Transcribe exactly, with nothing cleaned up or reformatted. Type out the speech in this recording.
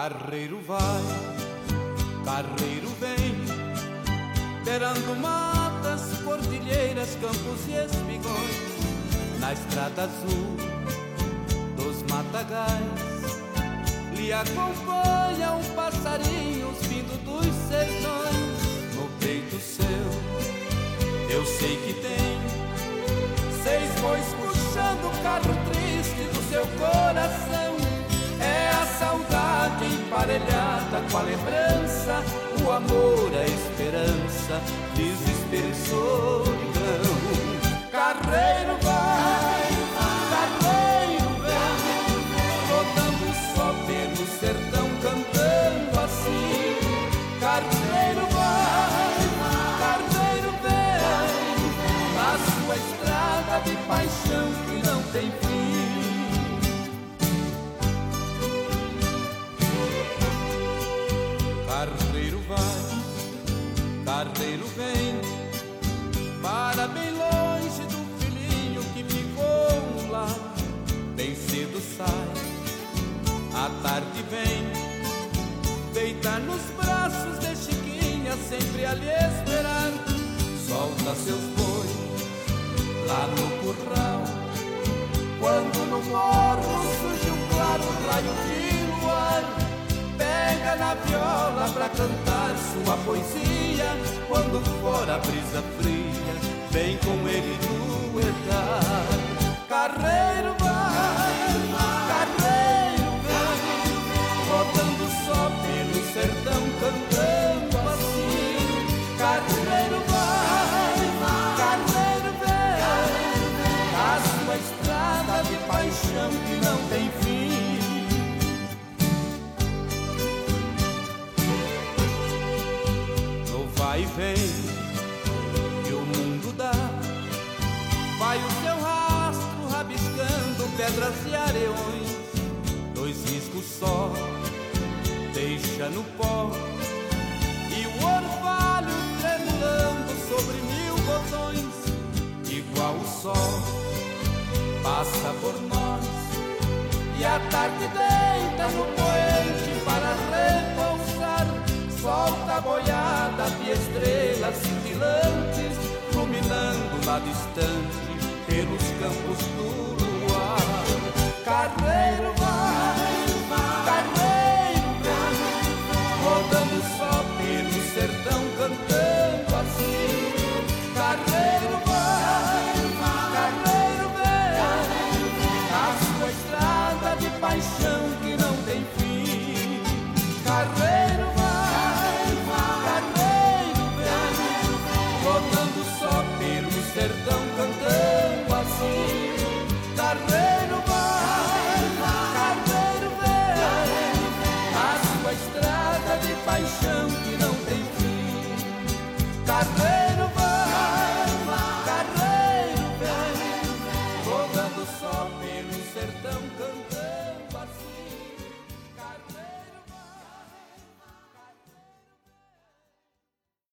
Carreiro vai, carreiro vem, beirando matas, cordilheiras, campos e espigões, na estrada azul dos matagais, lhe acompanha um passarinho vindo dos sertões. No peito seu, eu sei que tem seis bois puxando o carro triste do seu coração. É a saudade emparelhada com a lembrança, o amor, a esperança, desespero e solidão. Carreiro vai, carreiro vem, rodando só pelo sertão, cantando assim. Carreiro vai, carreiro vem, na sua estrada de paixão que não tem fim. Carreiro vai, carreiro vem, para bem longe do filhinho que ficou no lar. Bem cedo sai, à tarde vem, deitar nos braços de Chiquinha, sempre a lhe esperar. Solta seus bois lá no curral, quando no morro surge um claro raio de luar. Pega na viola pra cantar sua poesia, quando for a brisa fria, vem com ele duetar. Carreiro vai, carreiro vem, rodando só pelo sertão, cantando assim. Carreiro vai, carreiro vem, a sua estrada de paixão que não tem fim. Vai e vem, que o mundo dá, vai o seu rastro rabiscando pedras e areões. Dois riscos só, deixa no pó, e o orvalho tremulando sobre mil botões. Igual o sol, passa por nós, e a tarde deita no poente para repousar. Solta a boiada de estrelas cintilantes, iluminando lá distante pelos campos do luar. Carreiro vai, carreiro vem, rodando só pelo sertão, cantando assim. Carreiro vai, carreiro vem, a sua estrada de paixão que não tem fim. Carreiro sertão, cantando assim. Carreiro vai, carreiro vem, a sua estrada de paixão que não tem fim. Carreiro